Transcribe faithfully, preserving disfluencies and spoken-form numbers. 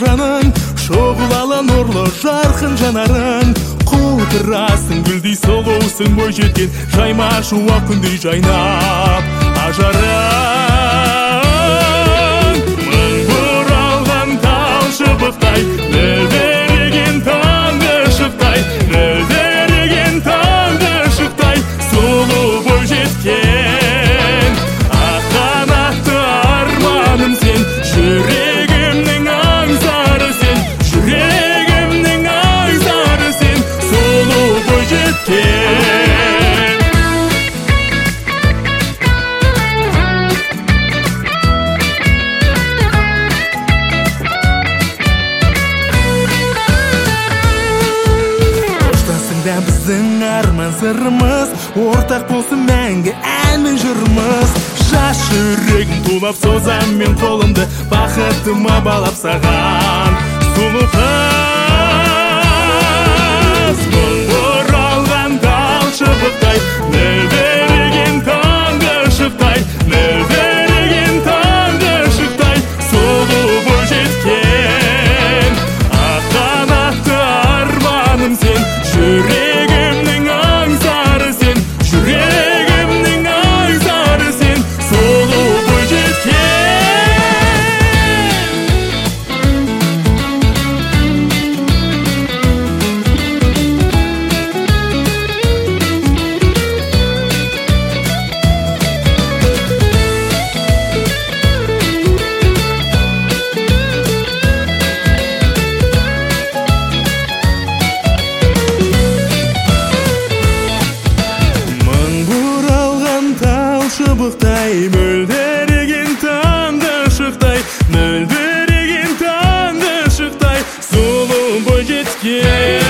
жаның, шоғылалы нұрлы жарқын жанарың. Құлпырасың гүлдей сұлусың, бойжеткен жайма шуақ күндей жайнап ажарың. Мың бұралған тал шыбықтай, мөлдіреген таңғы шықтай, мөлдіреген таңғы шықтай, сұлу бойжеткен. Ақ қанатты арманым сен, жүрегімнің аңсары сен, жүрегімнің аңсары сен, сұлу бойжеткен. Қоштасыңда біздің арман сырымыз, ортақ болсын мәңгі ән мен жырымыз. Жас жүрегім тулап созам мен қолымды, бақытыма балап саған сұлу қыз. Мың бұралған тал шыбықтай, мөлдіреген таңғы шықтай, мөлдіреген таңғы шықтай, сұлу бойжеткен. Ақ қанатты арманым сен, жүрегімнің аңсары сен, жүрегімнің аңсары сен, сұлу бойжеткен. Шыбықтай, мөлдіреген таңғы шықтай, мөлдіреген таңғы шықтай, сұлу бойжеткен.